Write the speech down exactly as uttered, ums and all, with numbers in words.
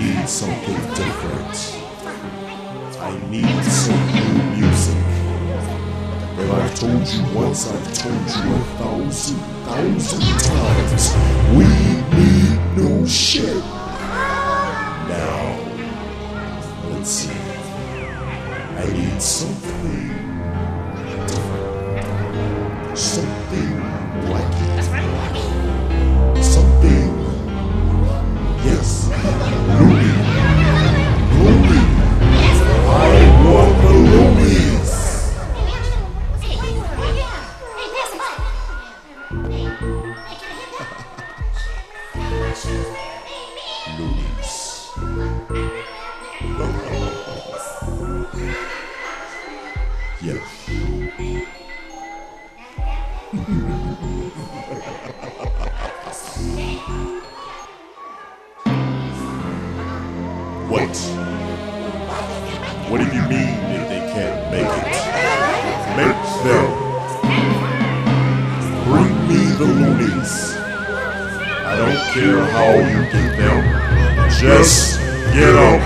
need something different. I need some new music. And I've told you once, I've told you a thousand, thousand times. We need new shit. Now, let's see. I need something different. Something wacky. Something, yes, loony. Loony. I want the loonies. Loonies. Yeah. What? What do you mean if they can't make it? Make them. Bring me the loonies. I don't care how you get them. Just get them.